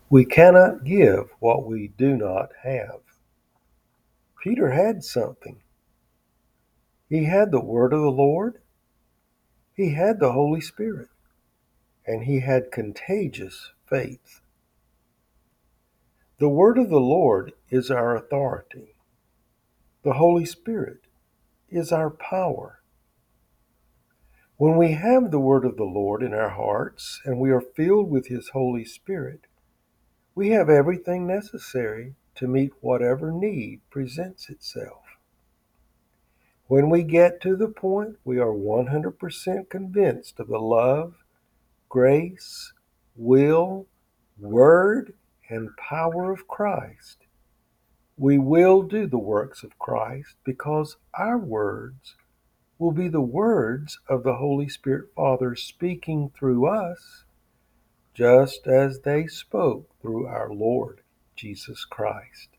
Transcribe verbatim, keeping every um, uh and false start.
We cannot give what we do not have. Peter had something. He had the word of the Lord, he had the Holy Spirit, and he had contagious faith. The word of the Lord is our authority. The Holy Spirit is our power. When we have the word of the Lord in our hearts and we are filled with his Holy Spirit, we have everything necessary to meet whatever need presents itself. When we get to the point we are one hundred percent convinced of the love, grace, will, word, and power of Christ, we will do the works of Christ because our words will be the words of the Holy Spirit Father speaking through us, just as they spoke through our Lord Jesus Christ.